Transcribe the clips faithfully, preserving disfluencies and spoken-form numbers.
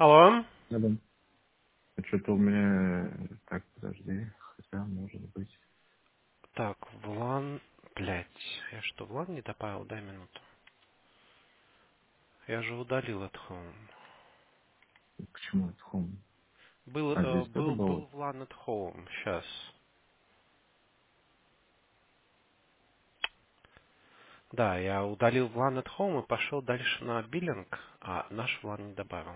Алло. Я думаю, что-то у меня... э, Так, подожди. Хотя, может быть... Так, Влан... Блять, я что, Влан не добавил? Дай минуту. Я же удалил от Home. Почему это home? Был, А, э, здесь тоже был, было? был Влан от Home. Сейчас. Да, я удалил Влан от Home и пошел дальше на биллинг, а наш Влан не добавил.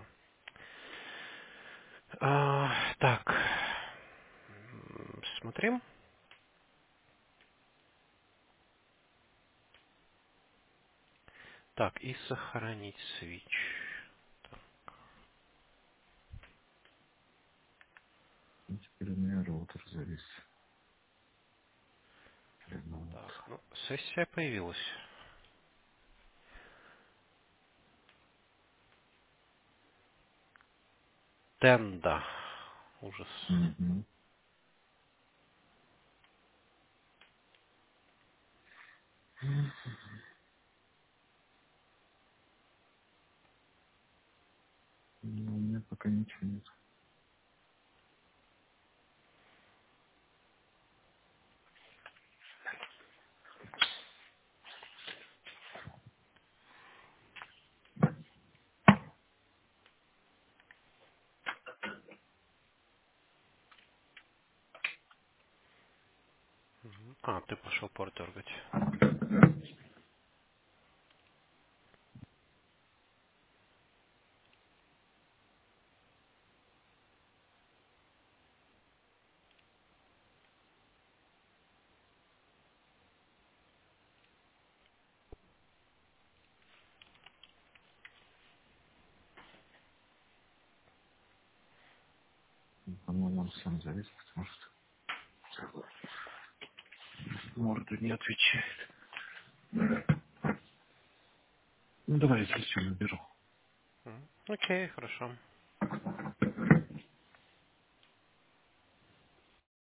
А, так. М, Смотрим. Так, и сохранить свич. Ну, теперь у меня роутер завис. Так, Ремонт. ну, сессия появилась. Тенда. Ужас. Угу. Ну, у меня пока ничего нет. А, ты пошел порт дергать. По-моему, он сам завис, потому что морда не отвечает. Ну, давай, если что, наберу. М, Окей, хорошо.